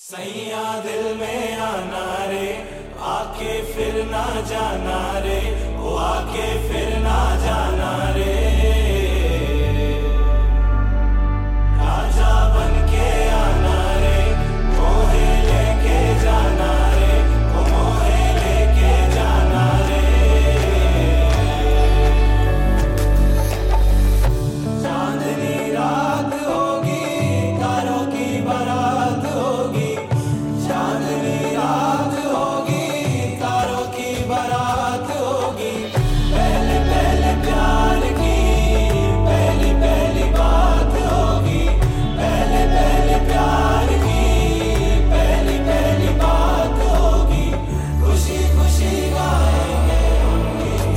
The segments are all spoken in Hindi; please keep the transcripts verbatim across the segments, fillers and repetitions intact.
सैया दिल में आना रे, आके फिर ना जाना रे, वो आके फिर ना जाना रे। राजा बन के आना रे, मोहे लेके जाना रे, वो मोहे लेके जाना रे। चांदनी रात होगी, तारों की बारात होगी, चांदनी रात होगी, तारों की बारात होगी। पहले पहले प्यार की पहली पहली बात होगी, पहले पहले प्यार की पहली पहली बात होगी। खुशी खुशी गाएंगे उनकी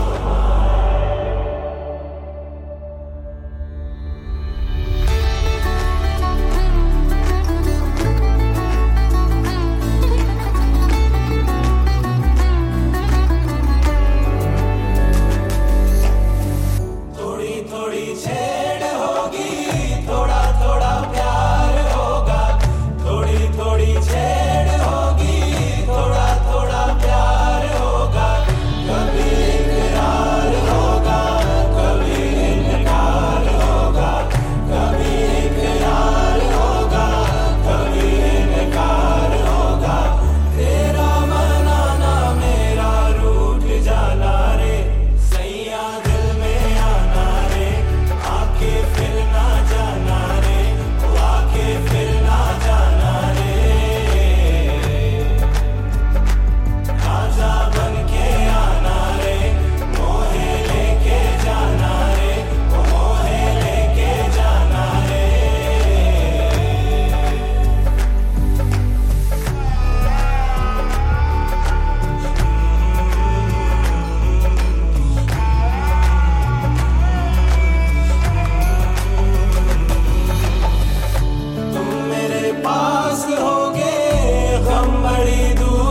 थोड़ी थोड़ी छेड़ होगी, थोड़ा थोड़ा प्यार होगा। थोड़ी थोड़ी छेड़ होगी, थोड़ा थोड़ा प्यार होगा। कभी इकरार होगा, कभी इनकार होगा, कभी इकरार होगा, कभी इनकार होगा। तेरा मनाना मेरा रूठ जाना रे, सैया दिल में आना रे, आके फिर ना जाना रे, वो आके फिर ना जाना रे। राजा बन के आना रे, मोहे लेके जाना रे, वो मोहे लेके जाना रे। तुम मेरे पास होगे, गम बड़ी दूर